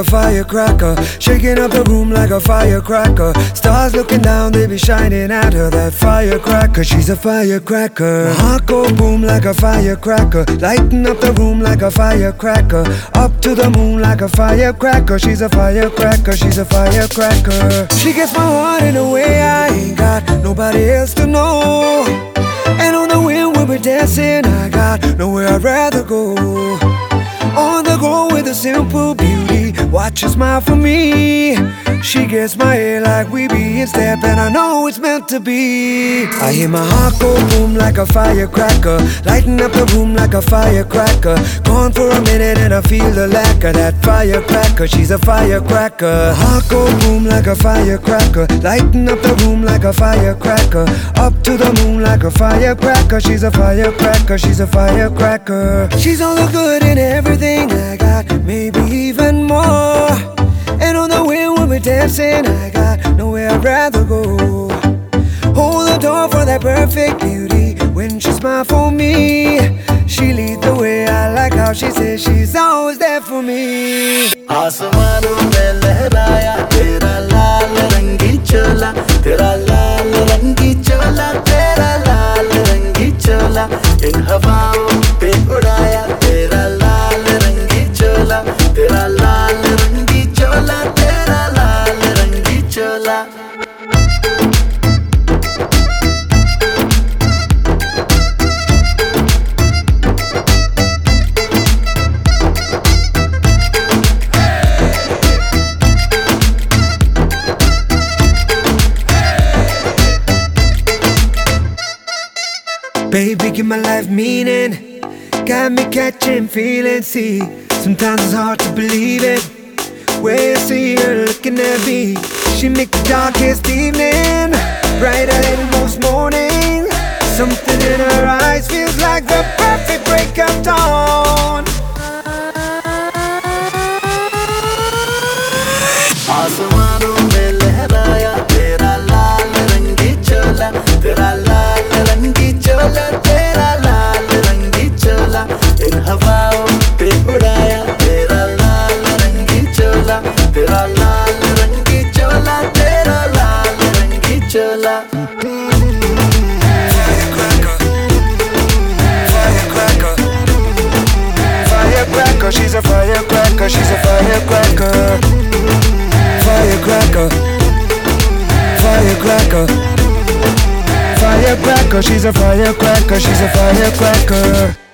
a firecracker, shaking up the room like a firecracker. Stars looking down, they be shining at her. That firecracker, she's a firecracker. My heart go boom like a firecracker, lighting up the room like a firecracker. Up to the moon like a firecracker. She's a firecracker, she's a firecracker. She gets my heart in a way I ain't got nobody else to know. And on the wind when we're dancing, I got nowhere I'd rather go. On the go with a simple beauty, watch her smile for me. She gets my hair like we be in step, and I know it's meant to be. I hear my heart go boom like a firecracker, lighting up the room like a firecracker. Gone for a minute and I feel the lack of that firecracker. She's a firecracker. Heart go boom like a firecracker, lighting up the room like a firecracker. Up to the moon like a firecracker. She's a firecracker, she's a firecracker. She's all the good in everything I got, maybe even more. And on the wind when we're dancing, I got nowhere I'd rather go. Hold the door for that perfect beauty when she smiles for me. She leads the way, I like how she says she's always there for me. आसमानों में लहराया तेरा लाल रंगी चोला, तेरा लाल रंगी चोला, तेरा लाल रंगी चोला। इन हवाओं पे उड़ाया तेरा लाल रंगी चोला, तेरा लाल रंगी चोला, तेरा लाल रंगी चोला। Baby, give my life meaning, got me catching feelings. See, sometimes it's hard to believe it. When you see her looking at me, she make the darkest evening brighter than most morning. Something in her eyes feels like the perfect break of dawn. आसमानों में लहराया तेरा लाल रंगी चोला, तेरा लाल रंगी चोला, तेरा लाल रंगी चोला। इन हवाओं पे उड़ाया तेरा लाल रंगी चोला, तेरा लाल रंगी चोला, तेरा लाल रंगी चोला। Firecracker, she's a firecracker, she's a firecracker. Firecracker, firecracker, firecracker, she's a firecracker, she's a firecracker.